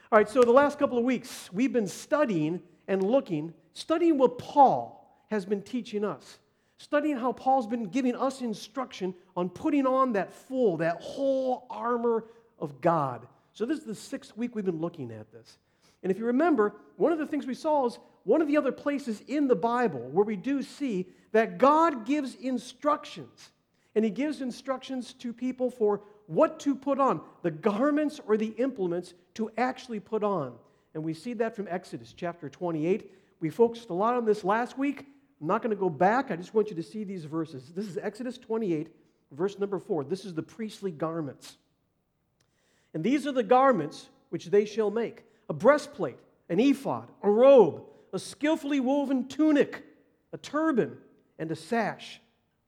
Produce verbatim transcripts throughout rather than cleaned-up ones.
All right, so the last couple of weeks, we've been studying and looking, studying what Paul has been teaching us, studying how Paul's been giving us instruction on putting on that full, that whole armor of God. So this is the sixth week we've been looking at this. And if you remember, one of the things we saw is one of the other places in the Bible where we do see that God gives instructions. And He gives instructions to people for what to put on, the garments or the implements to actually put on. And we see that from Exodus chapter twenty-eight. We focused a lot on this last week. I'm not going to go back. I just want you to see these verses. This is Exodus twenty-eight, verse number four. This is the priestly garments. And these are the garments which they shall make: a breastplate, an ephod, a robe, a skillfully woven tunic, a turban, and a sash.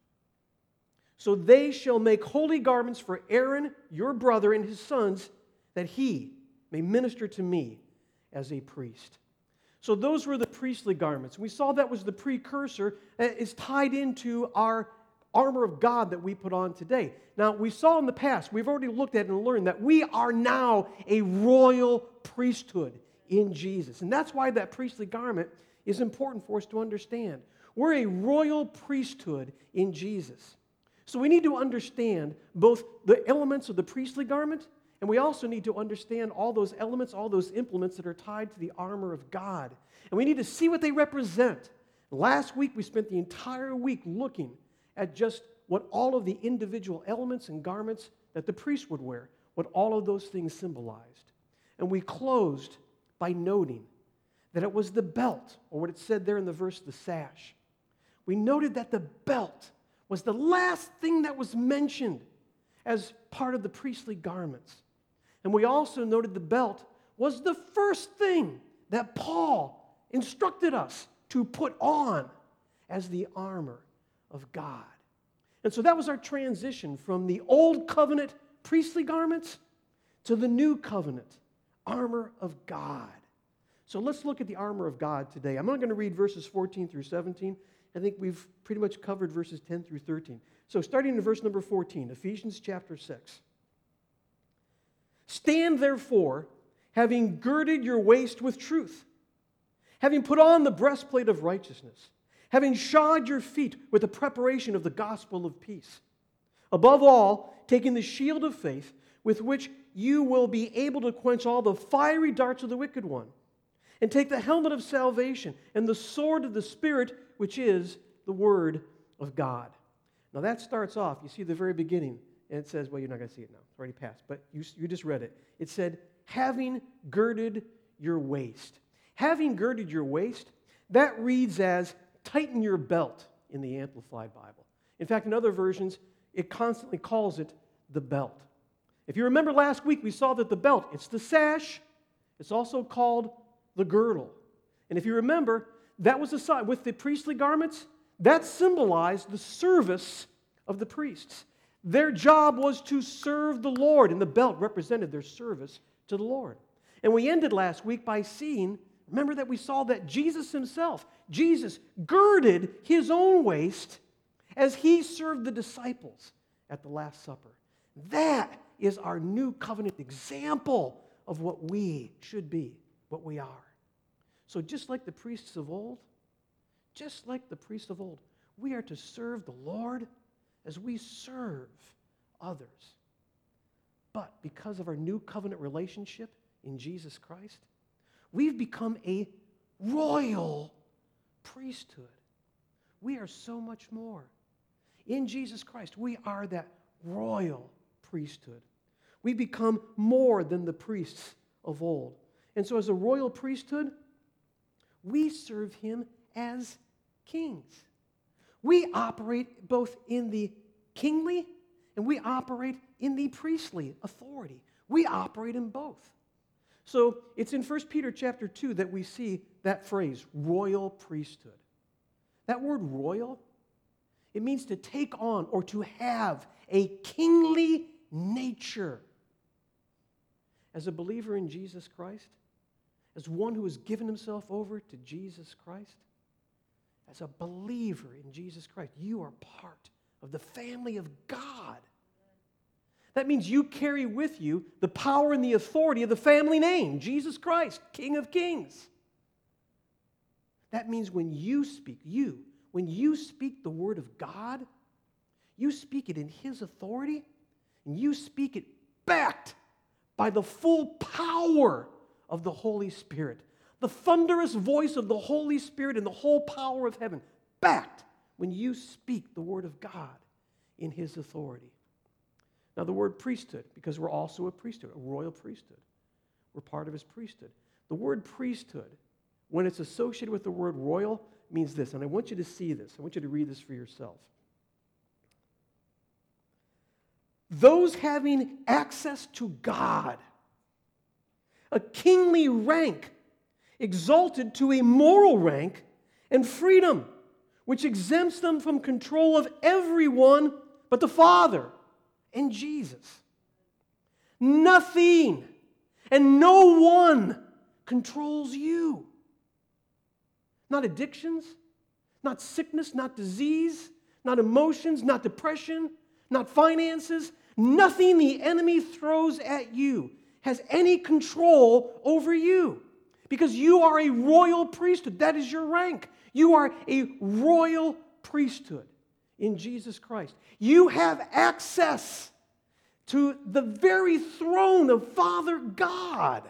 So they shall make holy garments for Aaron, your brother, and his sons, that he may minister to me as a priest. So those were the priestly garments. We saw that was the precursor. It's tied into our armor of God that we put on today. Now, we saw in the past, we've already looked at and learned that we are now a royal priesthood in Jesus. And that's why that priestly garment is important for us to understand. We're a royal priesthood in Jesus. So we need to understand both the elements of the priestly garment, and we also need to understand all those elements, all those implements that are tied to the armor of God. And we need to see what they represent. Last week, we spent the entire week looking at just what all of the individual elements and garments that the priest would wear, what all of those things symbolized. And we closed by noting that it was the belt, or what it said there in the verse, the sash. We noted that the belt was the last thing that was mentioned as part of the priestly garments. And we also noted the belt was the first thing that Paul instructed us to put on as the armor of God. And so that was our transition from the old covenant priestly garments to the new covenant armor of God. So let's look at the armor of God today. I'm not going to read verses fourteen through seventeen. I think we've pretty much covered verses ten through thirteen. So starting in verse number fourteen, Ephesians chapter six. Stand therefore, having girded your waist with truth, having put on the breastplate of righteousness, having shod your feet with the preparation of the gospel of peace. Above all, taking the shield of faith, with which you will be able to quench all the fiery darts of the wicked one. And take the helmet of salvation and the sword of the Spirit, which is the Word of God. Now that starts off, you see the very beginning, and it says, well, you're not going to see it now. It's already passed, but you, you just read it. It said, having girded your waist. Having girded your waist, that reads as tighten your belt in the Amplified Bible. In fact, in other versions, it constantly calls it the belt. If you remember last week, we saw that the belt, it's the sash. It's also called the girdle. And if you remember, that was a sign with the priestly garments, that symbolized the service of the priests. Their job was to serve the Lord, and the belt represented their service to the Lord. And we ended last week by seeing, remember that we saw that Jesus himself, Jesus girded his own waist as he served the disciples at the Last Supper. That is our new covenant example of what we should be, what we are. So just like the priests of old, just like the priests of old, we are to serve the Lord as we serve others. But because of our new covenant relationship in Jesus Christ, we've become a royal priesthood. We are so much more. In Jesus Christ, we are that royal priesthood. We become more than the priests of old. And so as a royal priesthood, we serve him as kings. We operate both in the kingly and we operate in the priestly authority. We operate in both. So it's in First Peter chapter two that we see that phrase, royal priesthood. That word royal, it means to take on or to have a kingly nature. As a believer in Jesus Christ, as one who has given himself over to Jesus Christ, as a believer in Jesus Christ, you are part of the family of God. That means you carry with you the power and the authority of the family name, Jesus Christ, King of Kings. That means when you speak, you, when you speak the word of God, you speak it in His authority, and you speak it backed by the full power of the Holy Spirit. The thunderous voice of the Holy Spirit and the whole power of heaven, backed when you speak the word of God in His authority. Now the word priesthood, because we're also a priesthood, a royal priesthood. We're part of His priesthood. The word priesthood, when it's associated with the word royal, means this, and I want you to see this. I want you to read this for yourself. Those having access to God, a kingly rank, exalted to a moral rank and freedom, which exempts them from control of everyone but the Father and Jesus. Nothing and no one controls you. Not addictions, not sickness, not disease, not emotions, not depression, not finances. Nothing the enemy throws at you has any control over you, because you are a royal priesthood. That is your rank. You are a royal priesthood in Jesus Christ. You have access to the very throne of Father God.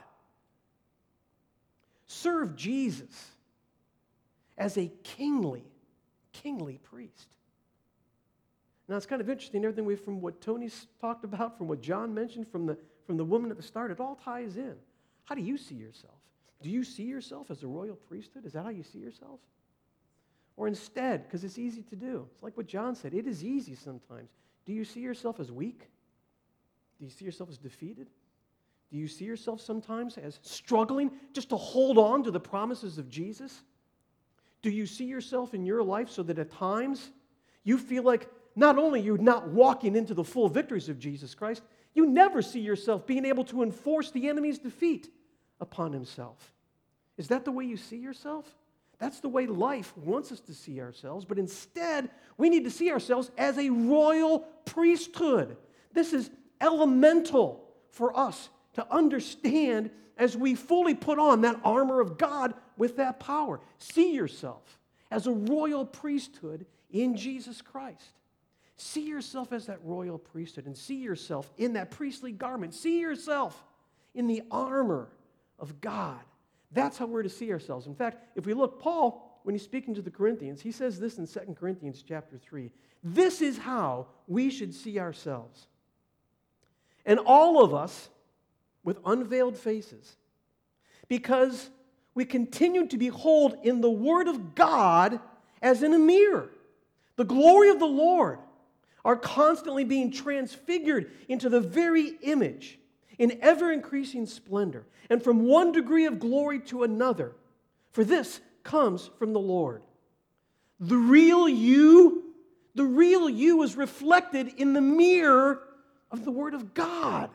Serve Jesus as a kingly, kingly priest. Now, it's kind of interesting, everything we, from what Tony's talked about, from what John mentioned, from the, from the woman at the start, it all ties in. How do you see yourself? Do you see yourself as a royal priesthood? Is that how you see yourself? Or instead, because it's easy to do, it's like what John said, it is easy sometimes. Do you see yourself as weak? Do you see yourself as defeated? Do you see yourself sometimes as struggling just to hold on to the promises of Jesus? Do you see yourself in your life so that at times you feel like not only you're not walking into the full victories of Jesus Christ, you never see yourself being able to enforce the enemy's defeat upon himself? Is that the way you see yourself? That's the way life wants us to see ourselves, but instead, we need to see ourselves as a royal priesthood. This is elemental for us to understand as we fully put on that armor of God with that power. See yourself as a royal priesthood in Jesus Christ. See yourself as that royal priesthood and see yourself in that priestly garment. See yourself in the armor of God. That's how we're to see ourselves. In fact, if we look, Paul, when he's speaking to the Corinthians, he says this in Second Corinthians chapter three. This is how we should see ourselves. And all of us with unveiled faces, because we continue to behold in the Word of God as in a mirror the glory of the Lord, are constantly being transfigured into the very image in ever-increasing splendor, and from one degree of glory to another. For this comes from the Lord. The real you, the real you is reflected in the mirror of the Word of God.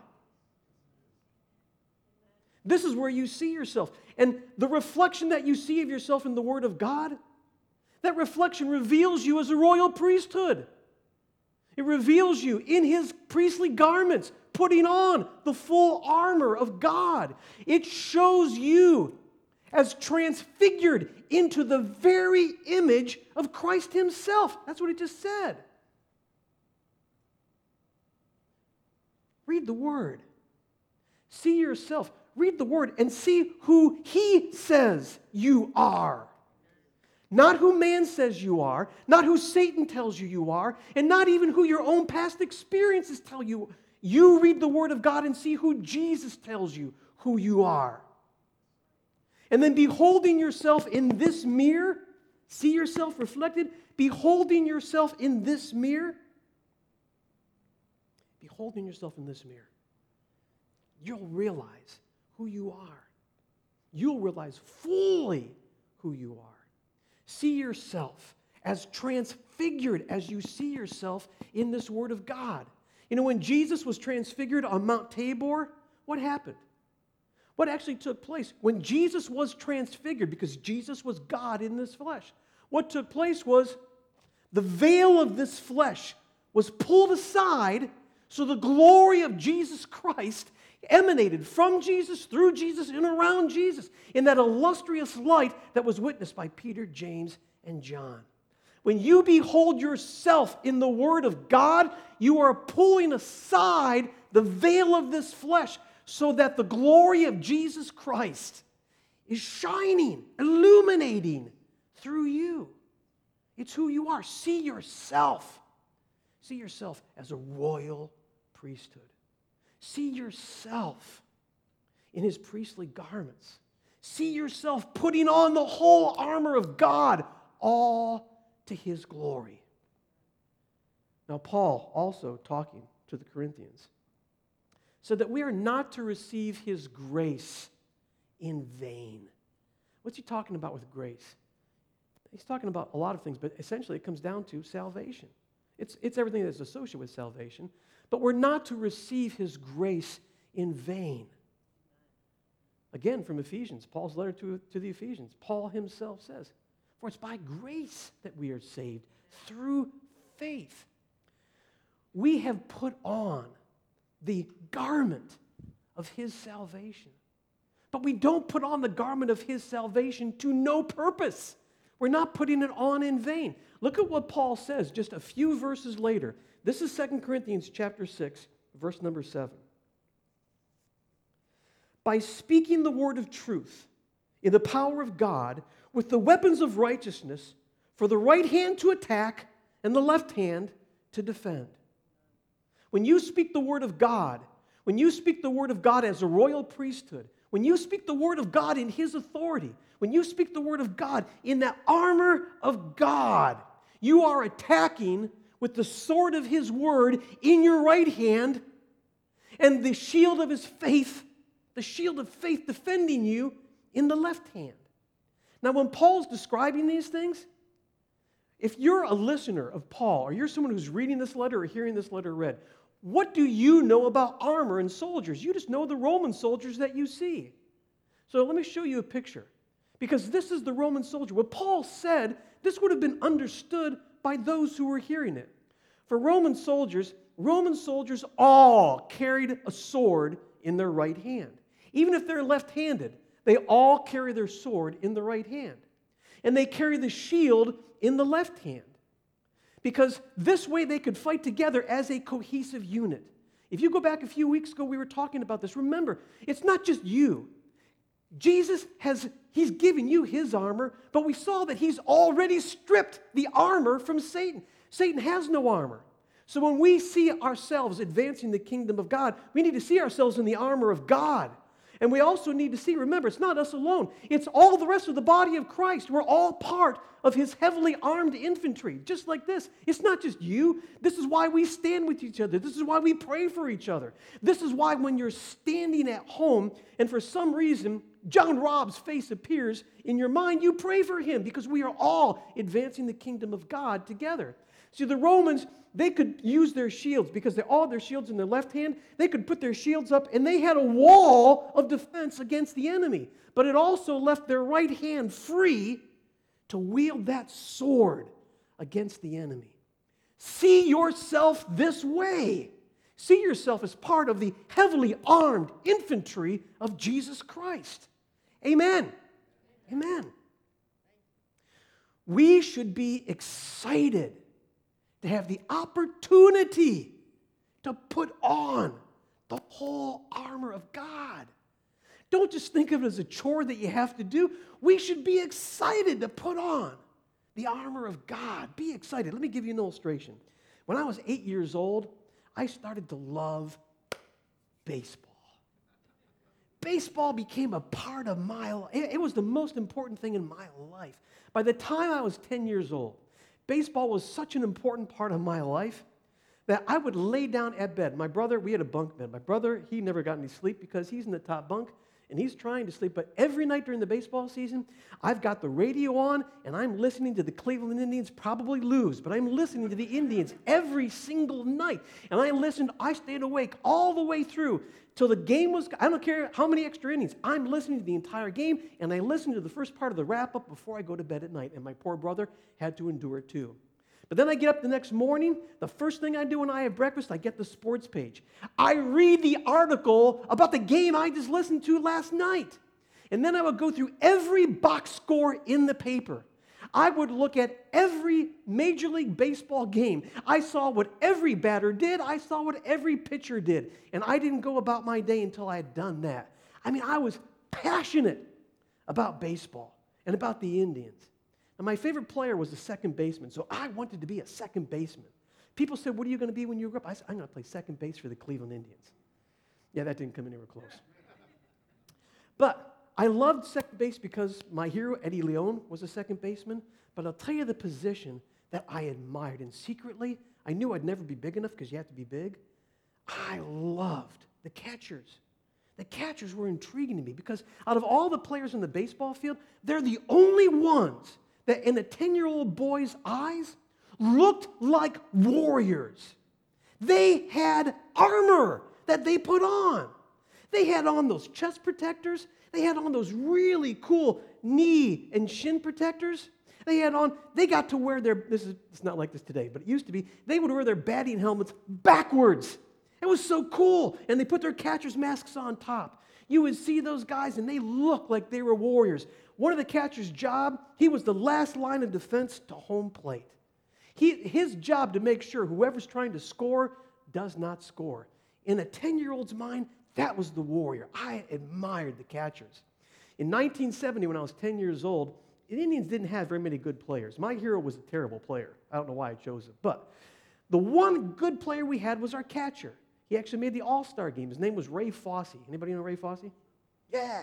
This is where you see yourself. And the reflection that you see of yourself in the Word of God, that reflection reveals you as a royal priesthood. It reveals you in His priestly garments, putting on the full armor of God. It shows you as transfigured into the very image of Christ Himself. That's what it just said. Read the Word. See yourself. Read the Word and see who He says you are. Not who man says you are, not who Satan tells you you are, and not even who your own past experiences tell you. You read the Word of God and see who Jesus tells you who you are. And then beholding yourself in this mirror, see yourself reflected, beholding yourself in this mirror, beholding yourself in this mirror, you'll realize who you are. You'll realize fully who you are. See yourself as transfigured as you see yourself in this Word of God. You know, when Jesus was transfigured on Mount Tabor, what happened? What actually took place? When Jesus was transfigured, because Jesus was God in this flesh, what took place was the veil of this flesh was pulled aside So the glory of Jesus Christ emanated from Jesus, through Jesus, and around Jesus in that illustrious light that was witnessed by Peter, James, and John. When you behold yourself in the Word of God, you are pulling aside the veil of this flesh so that the glory of Jesus Christ is shining, illuminating through you. It's who you are. See yourself. See yourself as a royal priesthood. See yourself in his priestly garments. See yourself putting on the whole armor of God, all to his glory. Now, Paul, also talking to the Corinthians, said that we are not to receive his grace in vain. What's he talking about with grace? He's talking about a lot of things, but essentially it comes down to salvation. It's, it's everything that's associated with salvation, but we're not to receive his grace in vain. Again, from Ephesians, Paul's letter to, to the Ephesians, Paul himself says, for it's by grace that we are saved, through faith. We have put on the garment of his salvation. But we don't put on the garment of his salvation to no purpose. We're not putting it on in vain. Look at what Paul says just a few verses later. This is Second Corinthians chapter six, verse number seven. By speaking the word of truth in the power of God with the weapons of righteousness for the right hand to attack and the left hand to defend. When you speak the word of God, when you speak the word of God as a royal priesthood, when you speak the word of God in his authority, when you speak the word of God in that armor of God, you are attacking with the sword of his word in your right hand and the shield of his faith, the shield of faith defending you in the left hand. Now, when Paul's describing these things, if you're a listener of Paul, or you're someone who's reading this letter or hearing this letter read, what do you know about armor and soldiers? You just know the Roman soldiers that you see. So let me show you a picture. Because this is the Roman soldier. What Paul said, this would have been understood by those who were hearing it. For Roman soldiers, Roman soldiers all carried a sword in their right hand. Even if they're left-handed, they all carry their sword in the right hand. And they carry the shield in the left hand. Because this way they could fight together as a cohesive unit. If you go back a few weeks ago, we were talking about this. Remember, it's not just you. Jesus has, he's given you his armor, but we saw that he's already stripped the armor from Satan. Satan has no armor. So when we see ourselves advancing the kingdom of God, we need to see ourselves in the armor of God. And we also need to see, remember, it's not us alone. It's all the rest of the body of Christ. We're all part of his heavily armed infantry, just like this. It's not just you. This is why we stand with each other. This is why we pray for each other. This is why when you're standing at home and for some reason John Robb's face appears in your mind, you pray for him because we are all advancing the kingdom of God together. See, the Romans, they could use their shields because they all their shields in their left hand. They could put their shields up and they had a wall of defense against the enemy. But it also left their right hand free to wield that sword against the enemy. See yourself this way. See yourself as part of the heavily armed infantry of Jesus Christ. Amen. Amen. We should be excited to have the opportunity to put on the whole armor of God. Don't just think of it as a chore that you have to do. We should be excited to put on the armor of God. Be excited. Let me give you an illustration. When I was eight years old, I started to love baseball. Baseball became a part of my life. It was the most important thing in my life. By the time I was ten years old, baseball was such an important part of my life that I would lay down at bed. My brother, we had a bunk bed. My brother, he never got any sleep because he's in the top bunk and he's trying to sleep. But every night during the baseball season, I've got the radio on and I'm listening to the Cleveland Indians probably lose, but I'm listening to the Indians every single night. And I listened, I stayed awake all the way through till the game was, I don't care how many extra innings, I'm listening to the entire game and I listened to the first part of the wrap-up before I go to bed at night. And my poor brother had to endure it too. But then I get up the next morning, the first thing I do when I have breakfast, I get the sports page. I read the article about the game I just listened to last night. And then I would go through every box score in the paper. I would look at every Major League Baseball game. I saw what every batter did. I saw what every pitcher did. And I didn't go about my day until I had done that. I mean, I was passionate about baseball and about the Indians. And my favorite player was the second baseman, so I wanted to be a second baseman. People said, what are you going to be when you grow up? I said, I'm going to play second base for the Cleveland Indians. Yeah, that didn't come anywhere close. But I loved second base because my hero, Eddie Leon, was a second baseman. But I'll tell you the position that I admired. And secretly, I knew I'd never be big enough because you have to be big. I loved the catchers. The catchers were intriguing to me because out of all the players in the baseball field, they're the only ones that in a ten-year-old boy's eyes looked like warriors. They had armor that they put on. They had on those chest protectors. They had on those really cool knee and shin protectors. They had on, they got to wear their, this is it's not like this today, but it used to be, they would wear their batting helmets backwards. It was so cool. And they put their catcher's masks on top. You would see those guys, and they looked like they were warriors. One of the catcher's job, he was the last line of defense to home plate. He, his job to make sure whoever's trying to score does not score. In a ten-year-old's mind, that was the warrior. I admired the catchers. In nineteen seventy, when I was ten years old, the Indians didn't have very many good players. My hero was a terrible player. I don't know why I chose him. But the one good player we had was our catcher. He actually made the All-Star game. His name was Ray Fosse. Anybody know Ray Fosse? Yeah.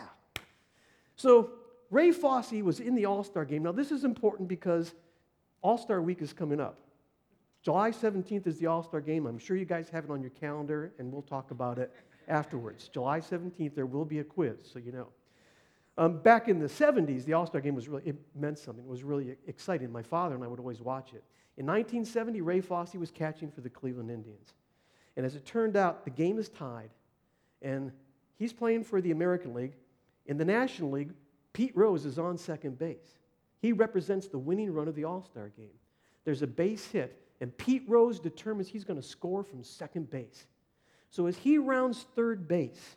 So Ray Fosse was in the All-Star game. Now, this is important because All-Star Week is coming up. July seventeenth is the All-Star game. I'm sure you guys have it on your calendar, and we'll talk about it afterwards. July seventeenth, there will be a quiz, so you know. Um, back in the seventies, the All-Star game was really, it meant something. It was really exciting. My father and I would always watch it. In nineteen seventy, Ray Fosse was catching for the Cleveland Indians. And as it turned out, the game is tied, and he's playing for the American League. In the National League, Pete Rose is on second base. He represents the winning run of the All-Star game. There's a base hit, and Pete Rose determines he's going to score from second base. So as he rounds third base,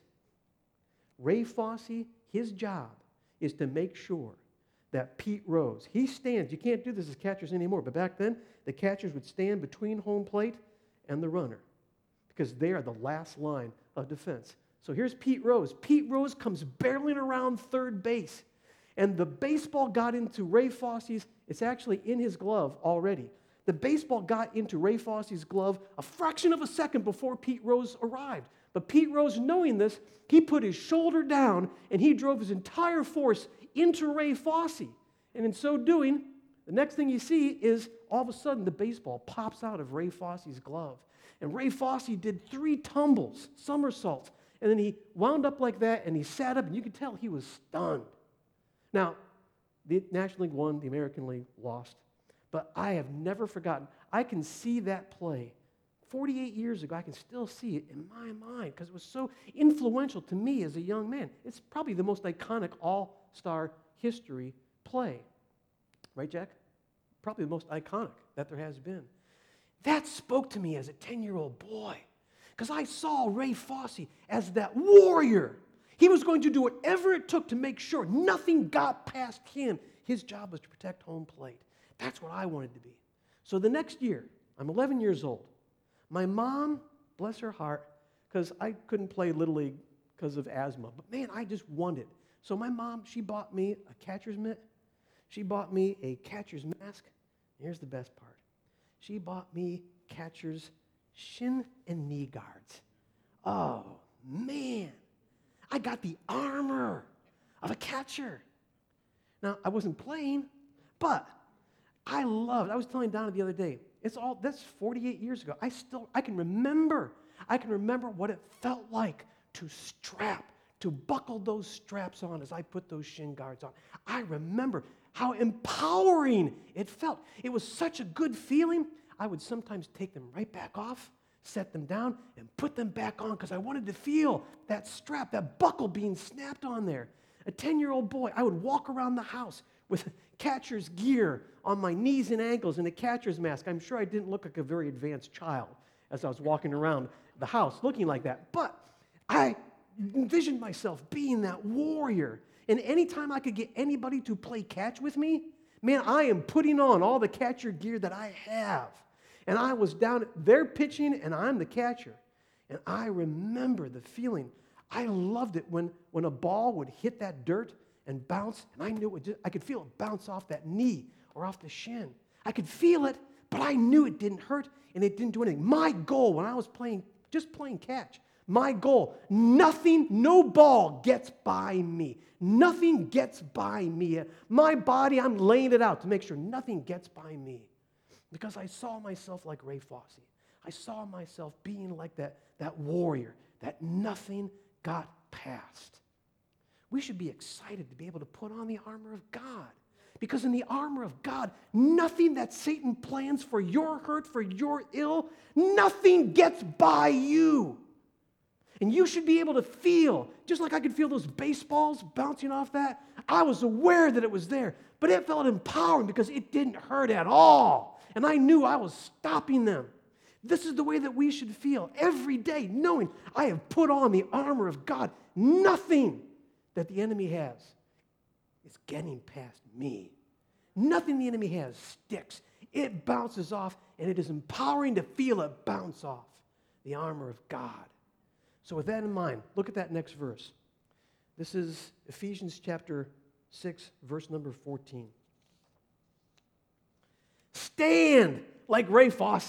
Ray Fosse, his job is to make sure that Pete Rose, he stands, you can't do this as catchers anymore, but back then, the catchers would stand between home plate and the runner because they are the last line of defense. So here's Pete Rose. Pete Rose comes barreling around third base, and the baseball got into Ray Fosse's, it's actually in his glove already. The baseball got into Ray Fosse's glove a fraction of a second before Pete Rose arrived. But Pete Rose, knowing this, he put his shoulder down, and he drove his entire force into Ray Fosse. And in so doing, the next thing you see is all of a sudden the baseball pops out of Ray Fosse's glove. And Ray Fosse did three tumbles, somersaults, and then he wound up like that, and he sat up, and you could tell he was stunned. Now, the National League won, the American League lost, but I have never forgotten. I can see that play forty-eight years ago. I can still see it in my mind because it was so influential to me as a young man. It's probably the most iconic all-star history play. Right, Jack? Probably the most iconic that there has been. That spoke to me as a ten-year-old boy because I saw Ray Fosse as that warrior. He was going to do whatever it took to make sure nothing got past him. His job was to protect home plate. That's what I wanted to be. So the next year, I'm eleven years old. My mom, bless her heart, because I couldn't play Little League because of asthma, but man, I just wanted. So my mom, she bought me a catcher's mitt. She bought me a catcher's mask. Here's the best part. She bought me catcher's shin and knee guards. Oh, man. I got the armor of a catcher. Now, I wasn't playing, but I loved, I was telling Donna the other day, it's all, that's forty-eight years ago. I still, I can remember, I can remember what it felt like to strap, to buckle those straps on as I put those shin guards on. I remember how empowering it felt. It was such a good feeling, I would sometimes take them right back off, set them down, and put them back on because I wanted to feel that strap, that buckle being snapped on there. A ten-year-old boy, I would walk around the house with catcher's gear on my knees and ankles and a catcher's mask. I'm sure I didn't look like a very advanced child as I was walking around the house looking like that. But I envisioned myself being that warrior. And anytime I could get anybody to play catch with me, man, I am putting on all the catcher gear that I have. And I was down, they're pitching and I'm the catcher. And I remember the feeling. I loved it when, when a ball would hit that dirt and bounce, and I knew it would just, I could feel it bounce off that knee or off the shin. I could feel it, but I knew it didn't hurt and it didn't do anything. My goal when I was playing, just playing catch, my goal, nothing, no ball gets by me. Nothing gets by me. My body, I'm laying it out to make sure nothing gets by me. Because I saw myself like Ray Fosse. I saw myself being like that, that warrior, that nothing got past. We should be excited to be able to put on the armor of God. Because in the armor of God, nothing that Satan plans for your hurt, for your ill, nothing gets by you. And you should be able to feel, just like I could feel those baseballs bouncing off that, I was aware that it was there, but it felt empowering because it didn't hurt at all. And I knew I was stopping them. This is the way that we should feel every day, knowing I have put on the armor of God. Nothing that the enemy has is getting past me. Nothing the enemy has sticks. It bounces off, and it is empowering to feel it bounce off the armor of God. So with that in mind, look at that next verse. This is Ephesians chapter six, verse number fourteen. Stand like Ray Fosse.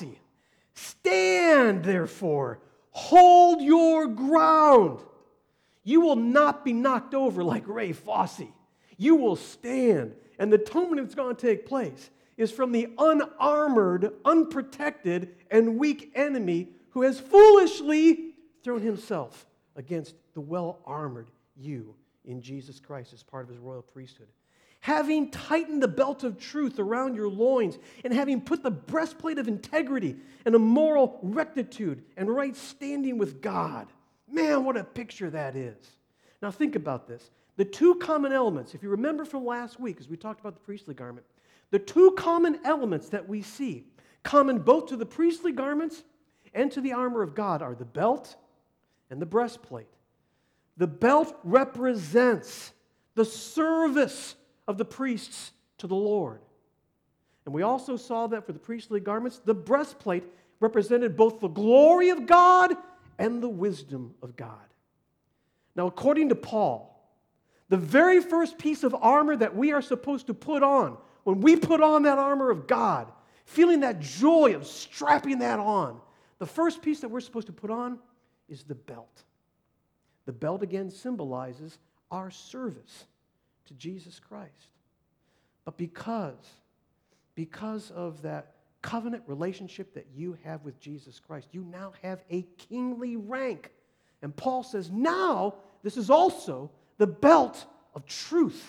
Stand, therefore. Hold your ground. You will not be knocked over like Ray Fosse. You will stand. And the atonement that's going to take place is from the unarmored, unprotected, and weak enemy who has foolishly thrown himself against the well-armored you in Jesus Christ as part of his royal priesthood. Having tightened the belt of truth around your loins, and having put the breastplate of integrity and a moral rectitude and right standing with God. Man, what a picture that is. Now think about this. The two common elements, if you remember from last week, as we talked about the priestly garment, the two common elements that we see, common both to the priestly garments and to the armor of God, are the belt and the breastplate. The belt represents the service of the priests to the Lord. And we also saw that for the priestly garments, the breastplate represented both the glory of God and the wisdom of God. Now, according to Paul, the very first piece of armor that we are supposed to put on, when we put on that armor of God, feeling that joy of strapping that on, the first piece that we're supposed to put on is the belt. The belt again symbolizes our service to Jesus Christ. But because, because of that covenant relationship that you have with Jesus Christ, you now have a kingly rank. And Paul says, now this is also the belt of truth.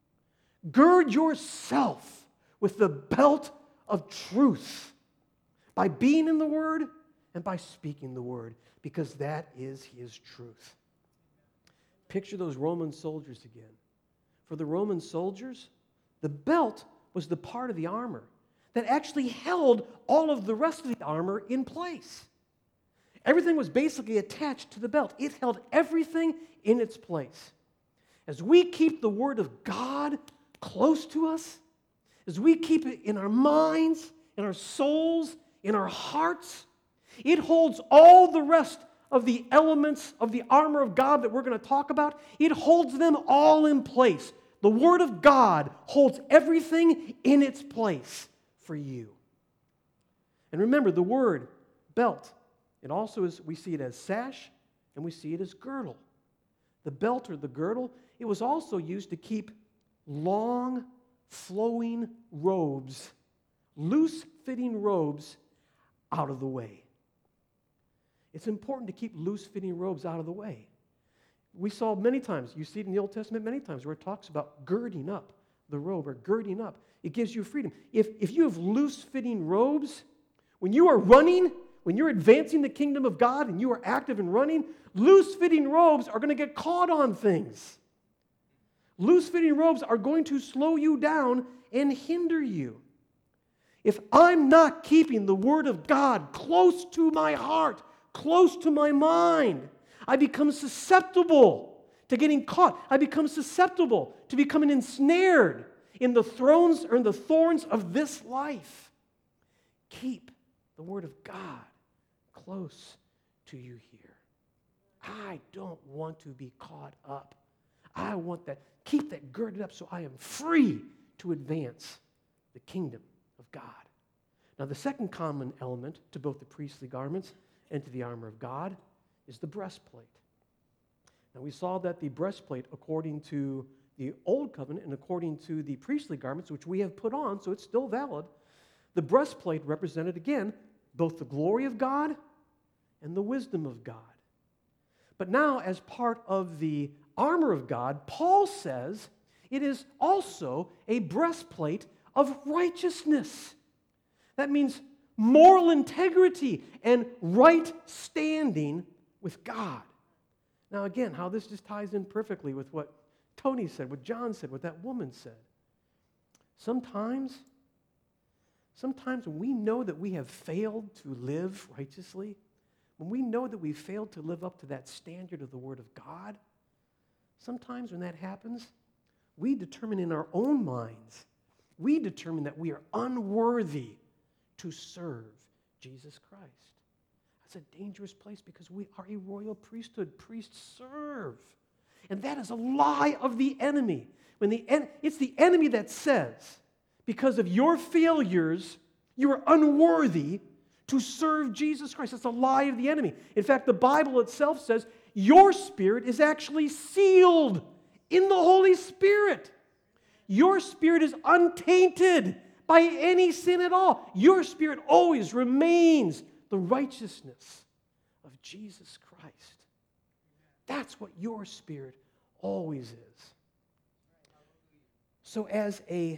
Gird yourself with the belt of truth by being in the Word and by speaking the Word, because that is His truth. Picture those Roman soldiers again. For the Roman soldiers, the belt was the part of the armor that actually held all of the rest of the armor in place. Everything was basically attached to the belt. It held everything in its place. As we keep the Word of God close to us, as we keep it in our minds, in our souls, in our hearts, it holds all the rest of the elements of the armor of God that we're going to talk about. It holds them all in place. The Word of God holds everything in its place for you. And remember, the word belt, it also is, we see it as sash and we see it as girdle. The belt or the girdle, it was also used to keep long, flowing robes, loose-fitting robes out of the way. It's important to keep loose-fitting robes out of the way. We saw many times, you see it in the Old Testament many times, where it talks about girding up the robe or girding up. It gives you freedom. If, if you have loose-fitting robes, when you are running, when you're advancing the kingdom of God and you are active in running, loose-fitting robes are going to get caught on things. Loose-fitting robes are going to slow you down and hinder you. If I'm not keeping the Word of God close to my heart, close to my mind, I become susceptible to getting caught. I become susceptible to becoming ensnared in the thrones or in the thorns of this life. Keep the Word of God close to you here. I don't want to be caught up. I want that, keep that girded up so I am free to advance the kingdom of God. Now, the second common element to both the priestly garments and to the armor of God is the breastplate. Now, we saw that the breastplate, according to the Old Covenant and according to the priestly garments, which we have put on, so it's still valid, the breastplate represented, again, both the glory of God and the wisdom of God. But now, as part of the armor of God, Paul says it is also a breastplate of righteousness. That means moral integrity and right standing with God. Now, again, how this just ties in perfectly with what Tony said, what John said, what that woman said. Sometimes, sometimes when we know that we have failed to live righteously, when we know that we've failed to live up to that standard of the Word of God, sometimes when that happens, we determine in our own minds, we determine that we are unworthy to serve Jesus Christ. That's a dangerous place because we are a royal priesthood. Priests serve. And that is a lie of the enemy. When the en- it's the enemy that says, because of your failures, you are unworthy to serve Jesus Christ. That's a lie of the enemy. In fact, the Bible itself says your spirit is actually sealed in the Holy Spirit. Your spirit is untainted by any sin at all. Your spirit always remains the righteousness of Jesus Christ. That's what your spirit always is. So as a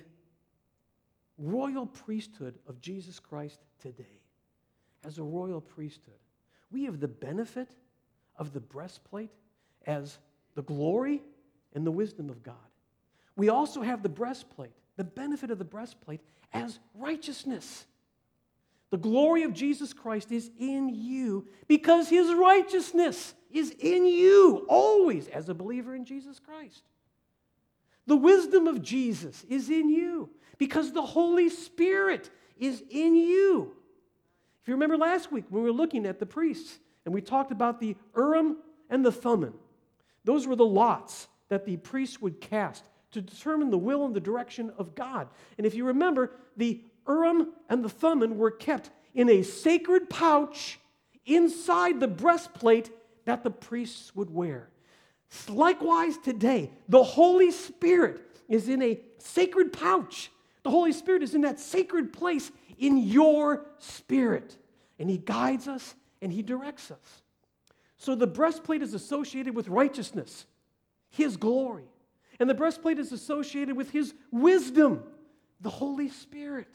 royal priesthood of Jesus Christ today, as a royal priesthood, we have the benefit of the breastplate as the glory and the wisdom of God. We also have the breastplate, the benefit of the breastplate as righteousness. The glory of Jesus Christ is in you because His righteousness is in you always as a believer in Jesus Christ. The wisdom of Jesus is in you because the Holy Spirit is in you. If you remember last week when we were looking at the priests and we talked about the Urim and the Thummim, those were the lots that the priests would cast to determine the will and the direction of God. And if you remember, the Urim and the Thummim were kept in a sacred pouch inside the breastplate that the priests would wear. Likewise today, the Holy Spirit is in a sacred pouch. The Holy Spirit is in that sacred place in your spirit. And He guides us and He directs us. So the breastplate is associated with righteousness, His glory. And the breastplate is associated with His wisdom, the Holy Spirit.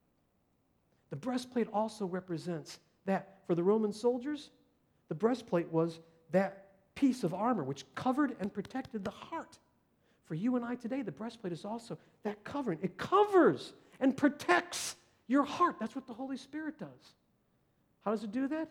The breastplate also represents that for the Roman soldiers, the breastplate was that piece of armor which covered and protected the heart. For you and I today, the breastplate is also that covering. It covers and protects your heart. That's what the Holy Spirit does. How does it do that?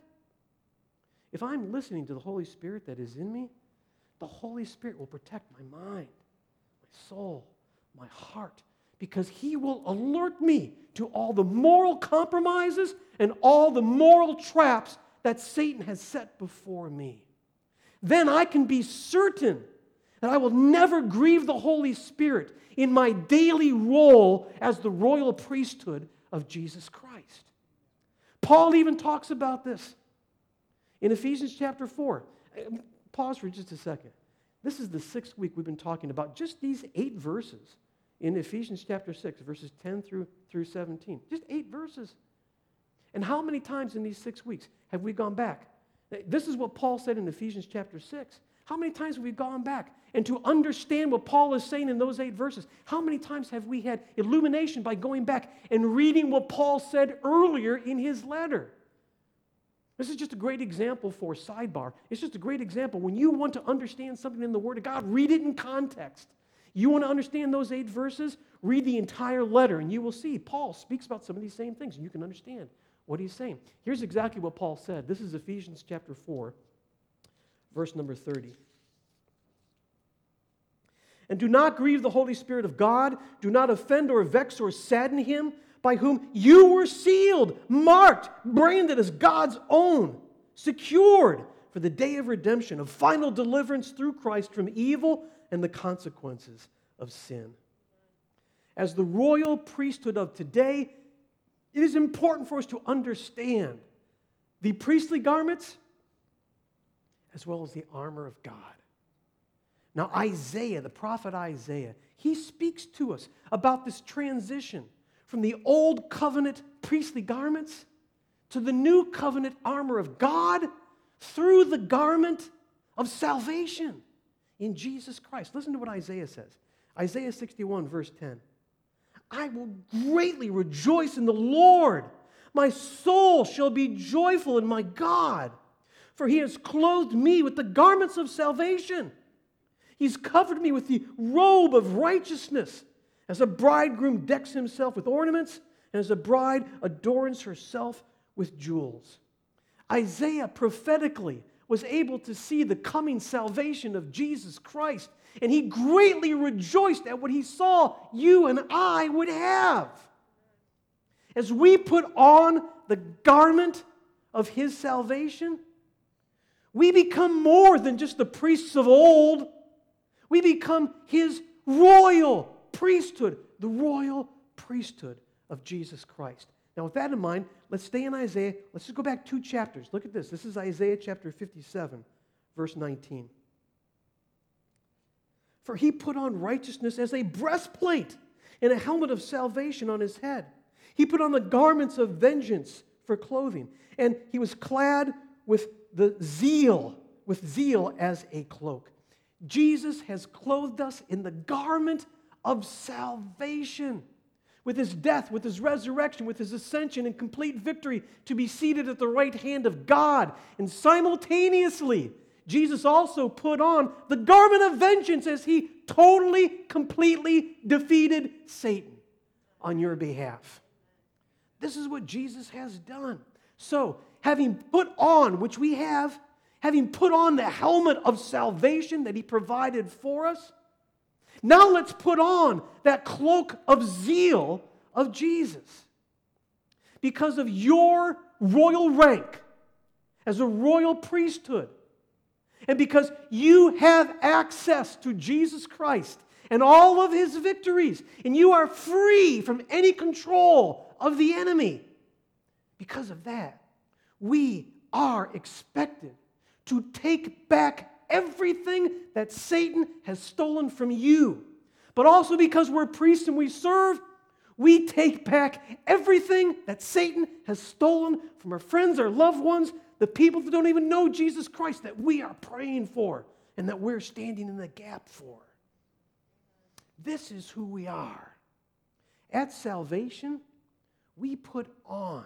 If I'm listening to the Holy Spirit that is in me, the Holy Spirit will protect my mind, my soul, my heart, because He will alert me to all the moral compromises and all the moral traps that Satan has set before me. Then I can be certain that I will never grieve the Holy Spirit in my daily role as the royal priesthood of Jesus Christ. Paul even talks about this in Ephesians chapter four. Pause for just a second. This is the sixth week we've been talking about just these eight verses in Ephesians chapter six, verses ten through, through seventeen. Just eight verses. And how many times in these six weeks have we gone back? This is what Paul said in Ephesians chapter six. How many times have we gone back? And to understand what Paul is saying in those eight verses, how many times have we had illumination by going back and reading what Paul said earlier in his letter? This is just a great example for sidebar. It's just a great example. When you want to understand something in the Word of God, read it in context. You want to understand those eight verses? Read the entire letter, and you will see Paul speaks about some of these same things, and you can understand what he's saying. Here's exactly what Paul said. This is Ephesians chapter four, verse number thirty. And do not grieve the Holy Spirit of God. Do not offend or vex or sadden him, by whom you were sealed, marked, branded as God's own, secured for the day of redemption, of final deliverance through Christ from evil and the consequences of sin. As the royal priesthood of today, it is important for us to understand the priestly garments as well as the armor of God. Now, Isaiah, the prophet Isaiah, he speaks to us about this transition from the old covenant priestly garments to the new covenant armor of God through the garment of salvation in Jesus Christ. Listen to what Isaiah says. Isaiah sixty-one, verse ten. I will greatly rejoice in the Lord. My soul shall be joyful in my God, for he has clothed me with the garments of salvation. He's covered me with the robe of righteousness, as a bridegroom decks himself with ornaments, and as a bride adorns herself with jewels. Isaiah prophetically was able to see the coming salvation of Jesus Christ, and he greatly rejoiced at what he saw you and I would have. As we put on the garment of his salvation, we become more than just the priests of old. We become his royal priesthood, the royal priesthood of Jesus Christ. Now, with that in mind, let's stay in Isaiah. Let's just go back two chapters. Look at this. This is Isaiah chapter fifty-seven, verse nineteen. For he put on righteousness as a breastplate and a helmet of salvation on his head. He put on the garments of vengeance for clothing, and he was clad with the zeal, with zeal as a cloak. Jesus has clothed us in the garment of salvation. With his death, with his resurrection, with his ascension and complete victory to be seated at the right hand of God. And simultaneously, Jesus also put on the garment of vengeance as he totally, completely defeated Satan on your behalf. This is what Jesus has done. So, having put on, which we have, having put on the helmet of salvation that he provided for us, now let's put on that cloak of zeal of Jesus. Because of your royal rank as a royal priesthood, and because you have access to Jesus Christ and all of his victories, and you are free from any control of the enemy, because of that, we are expected to take back everything that Satan has stolen from you. But also because we're priests and we serve, we take back everything that Satan has stolen from our friends, our loved ones, the people that don't even know Jesus Christ that we are praying for and that we're standing in the gap for. This is who we are. At salvation, we put on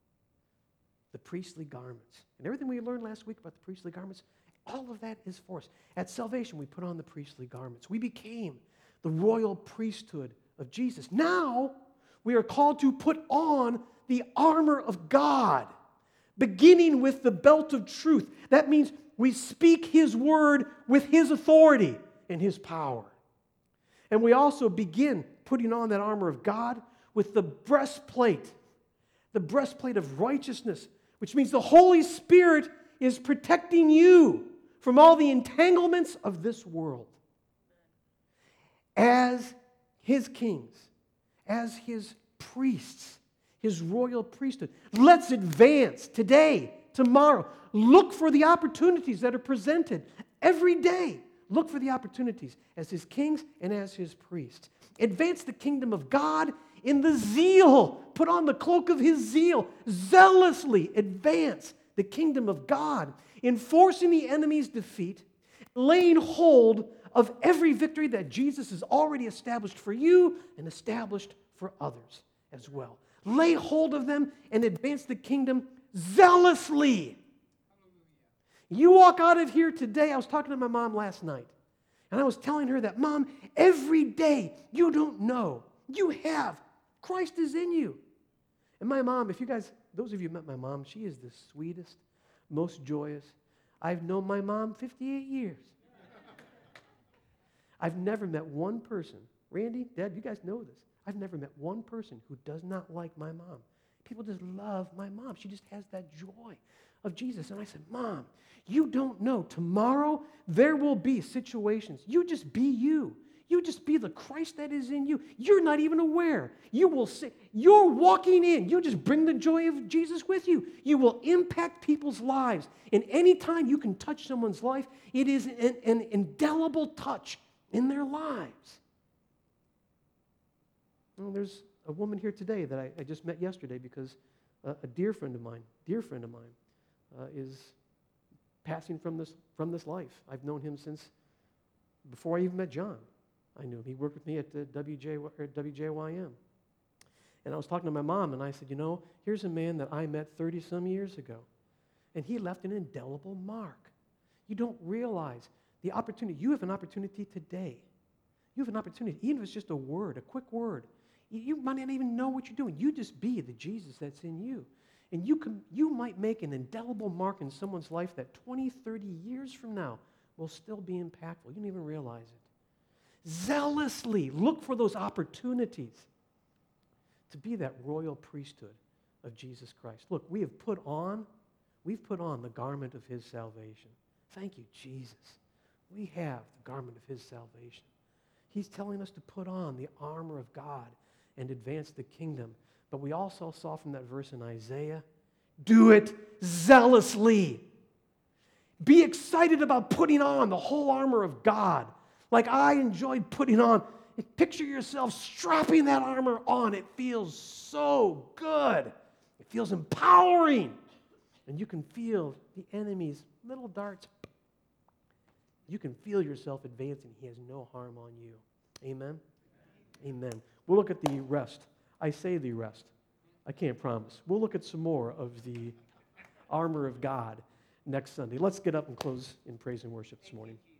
the priestly garments. And everything we learned last week about the priestly garments, all of that is for us. At salvation, we put on the priestly garments. We became the royal priesthood of Jesus. Now, we are called to put on the armor of God, beginning with the belt of truth. That means we speak his word with his authority and his power. And we also begin putting on that armor of God with the breastplate, the breastplate of righteousness, which means the Holy Spirit is protecting you from all the entanglements of this world. As his kings, as his priests, his royal priesthood, let's advance today, tomorrow. Look for the opportunities that are presented every day. Look for the opportunities as his kings and as his priests. Advance the kingdom of God in the zeal. Put on the cloak of his zeal. Zealously advance the kingdom of God, enforcing the enemy's defeat, laying hold of every victory that Jesus has already established for you and established for others as well. Lay hold of them and advance the kingdom zealously. You walk out of here today. I was talking to my mom last night. And I was telling her that, Mom, every day you don't know. You have. Christ is in you. And my mom, if you guys, those of you who met my mom, she is the sweetest, most joyous. I've known my mom fifty-eight years. I've never met one person, Randy, Dad, you guys know this. I've never met one person who does not like my mom. People just love my mom. She just has that joy of Jesus. And I said, Mom, you don't know. Tomorrow there will be situations. You just be you. You just be the Christ that is in you. You're not even aware. You will say, you're walking in. You just bring the joy of Jesus with you. You will impact people's lives. And anytime you can touch someone's life, it is an, an indelible touch in their lives. Well, there's a woman here today that I, I just met yesterday because uh, a dear friend of mine, dear friend of mine, uh, is passing from this from this life. I've known him since before I even met John. I knew him. He worked with me at the W J, or W J Y M. And I was talking to my mom, and I said, you know, here's a man that I met thirty-some years ago, and he left an indelible mark. You don't realize the opportunity. You have an opportunity today. You have an opportunity, even if it's just a word, a quick word. You might not even know what you're doing. You just be the Jesus that's in you. And you can, you might make an indelible mark in someone's life that twenty, thirty years from now will still be impactful. You don't even realize it. Zealously look for those opportunities to be that royal priesthood of Jesus Christ. Look, we have put on, we've put on the garment of his salvation. Thank you, Jesus. We have the garment of his salvation. He's telling us to put on the armor of God and advance the kingdom. But we also saw from that verse in Isaiah, do it zealously. Be excited about putting on the whole armor of God. Like I enjoyed putting on. Picture yourself strapping that armor on. It feels so good. It feels empowering. And you can feel the enemy's little darts. You can feel yourself advancing. He has no harm on you. Amen? Amen. We'll look at the rest. I say the rest. I can't promise. We'll look at some more of the armor of God next Sunday. Let's get up and close in praise and worship this morning.